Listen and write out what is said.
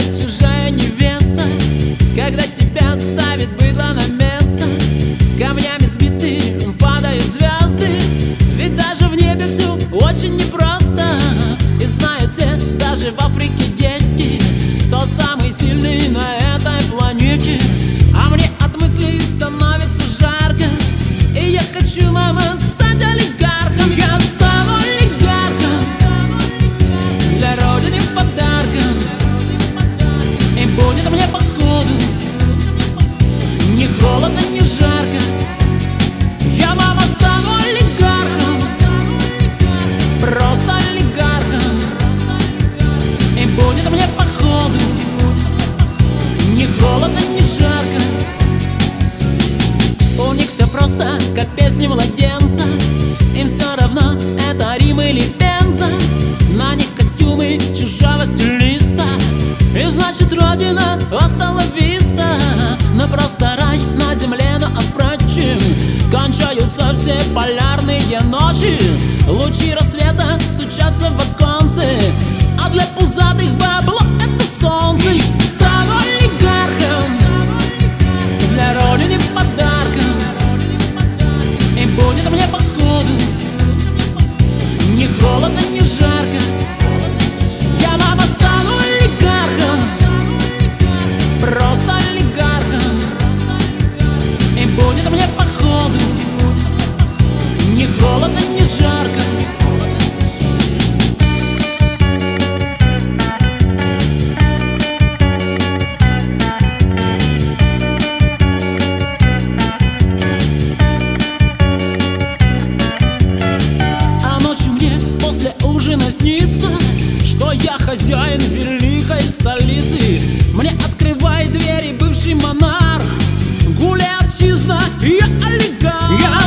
чужая невеста, когда тебя ставит быдло на место. Камнями сбиты падают звезды, ведь даже в небе все очень непросто. И знают все, даже в Африке дети, кто самый сильный на этой планете. А мне от мыслей становится жарко, и я хочу, мама, стать олигархом. Я стану олигархом, для родины подарком, и будет мне походу ни холодно, ни жарко. Я, мама, стану олигархом, просто олигархом, и будет мне походу ни холодно, ни жарко. У них все просто, как песни младенца, им все равно, это Рим или Пенза. На них костюмы чужого стилиста, и значит родина остала виста. Но просто рай на земле, но впрочем кончаются все полярные ночи. Лучи рассвета стучатся в оконце, а для пузатых бабло это солнце. Стану олигархом, для родины подарком, и будет мне походу ни холодно, ни жарко. Я, мама, стану олигархом, просто олигархом, и будет мне походу ни холодно, ни жарко. Снится, что я хозяин великой столицы. Мне открывает двери бывший монарх. Гуляй, отчизна, я олигарх.